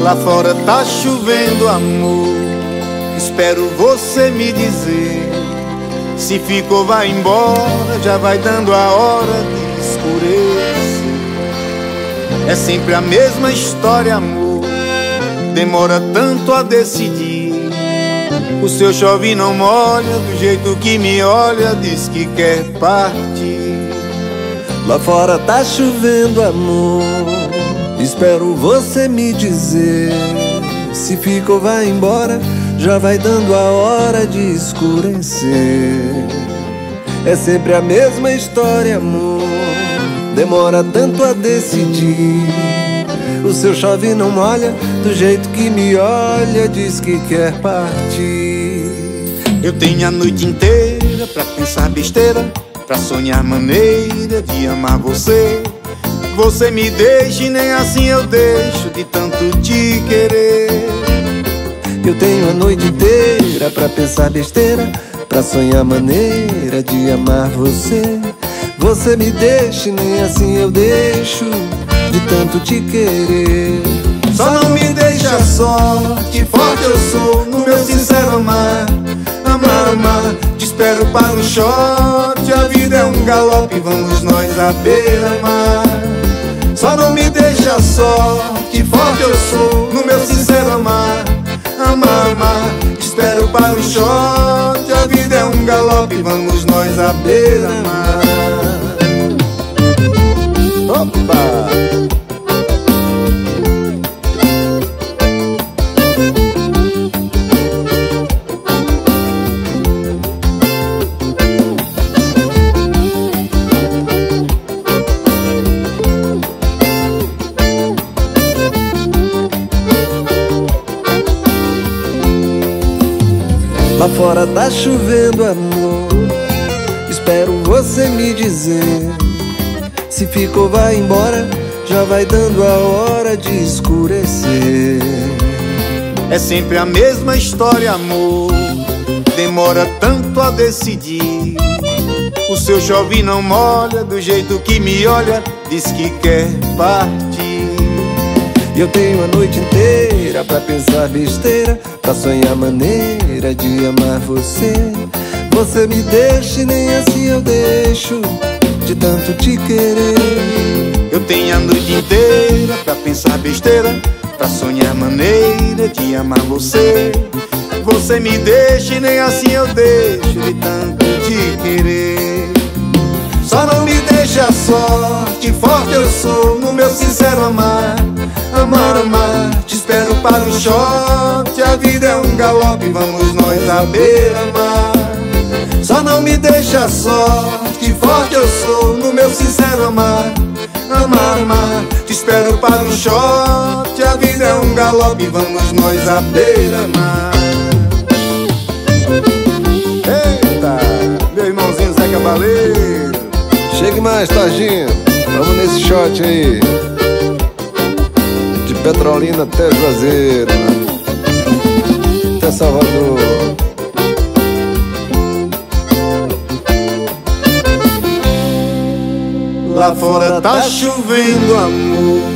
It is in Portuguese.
Lá fora tá chovendo amor, espero você me dizer. Se ficou vai embora, já vai dando a hora de escurecer. É sempre a mesma história amor, demora tanto a decidir. O seu chove não molha, do jeito que me olha, diz que quer partir. Lá fora tá chovendo amor, espero você me dizer. Se ficou vai embora, já vai dando a hora de escurecer. É sempre a mesma história amor, demora tanto a decidir. O seu chove não molha, do jeito que me olha, diz que quer partir. Eu tenho a noite inteira pra pensar besteira, pra sonhar maneira de amar você. Você me deixa e nem assim eu deixo de tanto te querer. Eu tenho a noite inteira pra pensar besteira, pra sonhar maneira de amar você. Você me deixa e nem assim eu deixo de tanto te querer. Só não me deixa só, que forte eu sou no meu sincero amar. Amar, amar, te espero para um shot. A vida é um galope, vamos nós à beira-mar. Só não me deixa só, que forte eu sou no meu sincero amar. Amar, amar, te espero para um shot. A vida é um galope, vamos nós à beira-mar. Opa! Lá fora tá chovendo amor, espero você me dizer. Se ficou vai embora, já vai dando a hora de escurecer. É sempre a mesma história amor, demora tanto a decidir. O seu chove não molha, do jeito que me olha, diz que quer partir. Eu tenho a noite inteira pra pensar besteira, pra sonhar maneira de amar você. Você me deixa e nem assim eu deixo de tanto te querer. Eu tenho a noite inteira pra pensar besteira, pra sonhar maneira de amar você. Você me deixa e nem assim eu deixo de tanto te querer. Só não me deixa só, que forte eu sou no meu sincero amar. Amar, amar, te espero para um shot. A vida é um galope, vamos nós à beira-mar. Só não me deixa só, que forte eu sou no meu sincero amar. Amar, amar, te espero para um shot. A vida é um galope, vamos nós à beira-mar. Eita, meu irmãozinho Zé Cabaleiro. Chegue mais, Targinho, vamos nesse shot aí. De Petrolina até Juazeiro, né? Até Salvador. Lá fora tá chovendo amor,